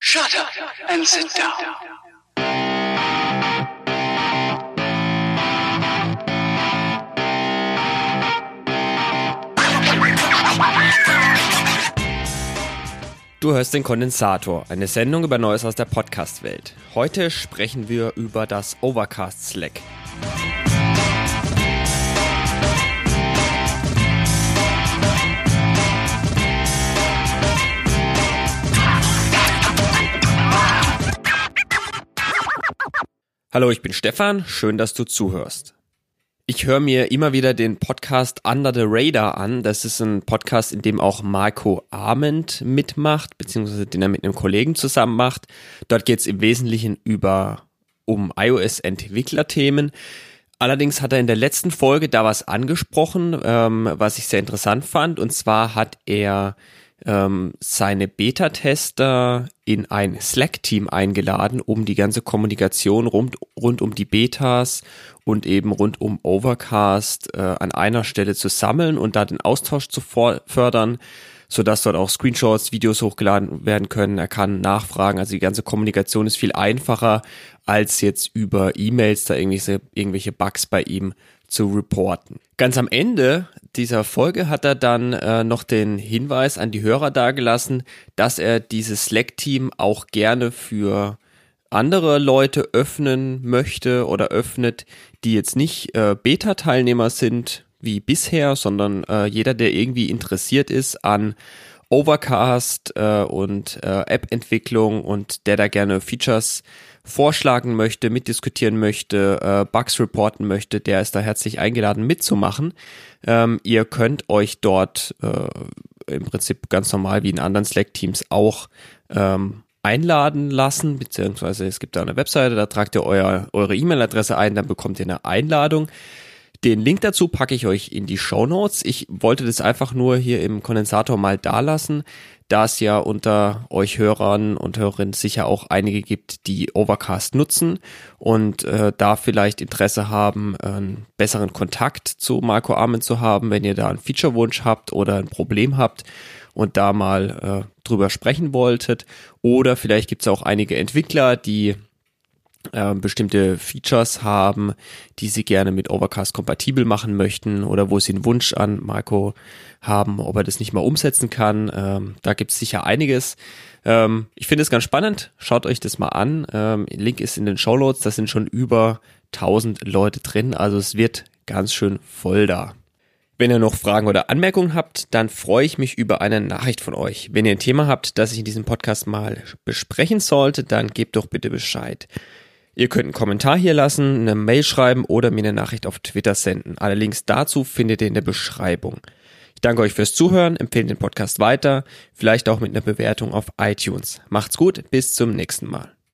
Shut up and sit down. Du hörst den Kondensator, eine Sendung über Neues aus der Podcast-Welt. Heute sprechen wir über das Overcast Slack. Hallo, ich bin Stefan, schön, dass du zuhörst. Ich höre mir immer wieder den Podcast Under the Radar an. Das ist ein Podcast, in dem auch Marco Arment mitmacht, beziehungsweise den er mit einem Kollegen zusammen macht. Dort geht es im Wesentlichen um iOS-Entwicklerthemen. Allerdings hat er in der letzten Folge da was angesprochen, was ich sehr interessant fand. Und zwar hat er seine Beta-Tester in ein Slack-Team eingeladen, um die ganze Kommunikation rund um die Betas und eben rund um Overcast an einer Stelle zu sammeln und da den Austausch zu fördern, sodass dort auch Screenshots, Videos hochgeladen werden können. Er kann nachfragen, also die ganze Kommunikation ist viel einfacher, als jetzt über E-Mails da irgendwelche Bugs bei ihm zu reporten. Ganz am Ende dieser Folge hat er dann noch den Hinweis an die Hörer dargelassen, dass er dieses Slack-Team auch gerne für andere Leute öffnen möchte oder öffnet, die jetzt nicht Beta-Teilnehmer sind wie bisher, sondern jeder, der irgendwie interessiert ist an Overcast und App-Entwicklung und der da gerne Features vorschlagen möchte, mitdiskutieren möchte, Bugs reporten möchte, der ist da herzlich eingeladen mitzumachen. Ihr könnt euch dort im Prinzip ganz normal wie in anderen Slack-Teams auch einladen lassen, beziehungsweise es gibt da eine Webseite, da tragt ihr eure E-Mail-Adresse ein, dann bekommt ihr eine Einladung. Den Link dazu packe ich euch in die Shownotes. Ich wollte das einfach nur hier im Kondensator mal dalassen, da es ja unter euch Hörern und Hörerinnen sicher auch einige gibt, die Overcast nutzen und da vielleicht Interesse haben, einen besseren Kontakt zu Marco Arment zu haben, wenn ihr da einen Feature-Wunsch habt oder ein Problem habt und da mal drüber sprechen wolltet. Oder vielleicht gibt es auch einige Entwickler, die bestimmte Features haben, die sie gerne mit Overcast kompatibel machen möchten oder wo sie einen Wunsch an Marco haben, ob er das nicht mal umsetzen kann. Da gibt es sicher einiges. Ich finde es ganz spannend. Schaut euch das mal an. Link ist in den Shownotes. Da sind schon über 1000 Leute drin. Also es wird ganz schön voll da. Wenn ihr noch Fragen oder Anmerkungen habt, dann freue ich mich über eine Nachricht von euch. Wenn ihr ein Thema habt, das ich in diesem Podcast mal besprechen sollte, dann gebt doch bitte Bescheid. Ihr könnt einen Kommentar hier lassen, eine Mail schreiben oder mir eine Nachricht auf Twitter senden. Alle Links dazu findet ihr in der Beschreibung. Ich danke euch fürs Zuhören, empfehle den Podcast weiter, vielleicht auch mit einer Bewertung auf iTunes. Macht's gut, bis zum nächsten Mal.